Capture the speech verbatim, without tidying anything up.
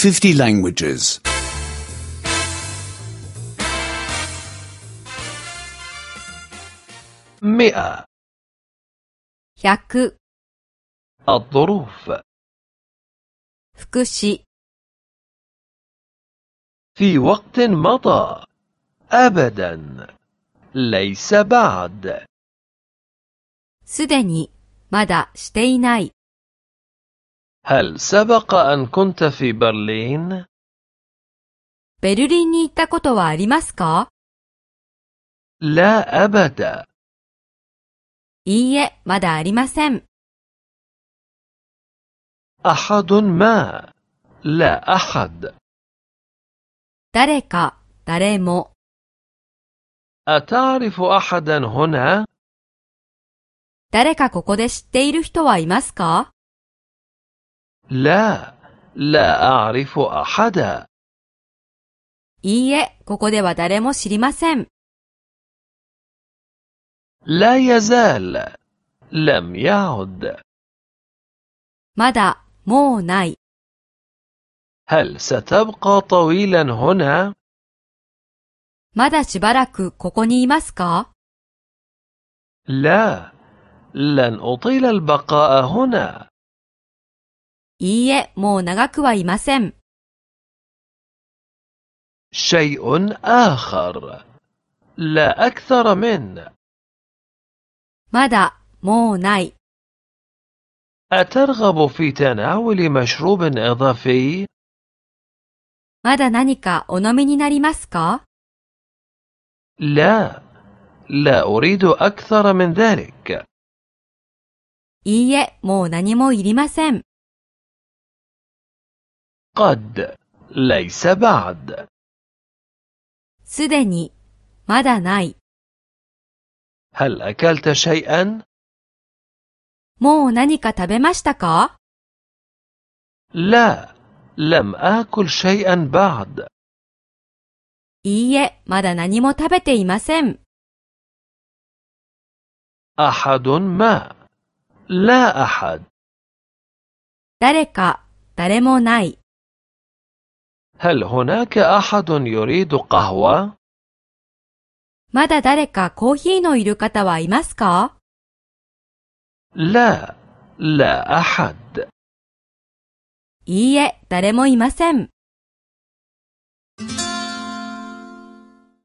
fifty languages. مئة. 百 الظروف. 副詞 في وقت مضى. أبدا. ليس بعد. すでにまだしていない هل سبق أن كنت في برلين؟ ベルリンに行ったことはありますか لا أبدا. いいえ、まだありません أحد ما. لا أحد. 誰か、誰も أتعرف أحدا هنا؟ 誰かここで知っている人はいますか لا. لا أعرف أحدا. いいえ、ここでは誰も知りません لا يزال. لم يعد. まだ、もうない هل ستبقى طويلا هنا؟ まだしばらくここにいますか لا. لن أطيل البقاء هنا. いいえ、もう長くはいません شيء آخر. لا أكثر من. まだ、もうない أترغب في تناول مشروب إضافي؟ まだ何かお飲みになりますか لا. لا أريد أكثر من ذلك. いいえ、もう何もいりません قد. ليس بعد. すでに、まだない هل أكلت شيئا؟ もう何か食べましたか لا. لم آكل شيئا بعد. いいえ、まだ何も食べていません أحد ما. لا أحد. 誰か、誰もない هل هناك أحد يريد قهوة؟ まだ誰かコーヒーのいる方はいますか لا. لا أحد. いいえ、誰もいません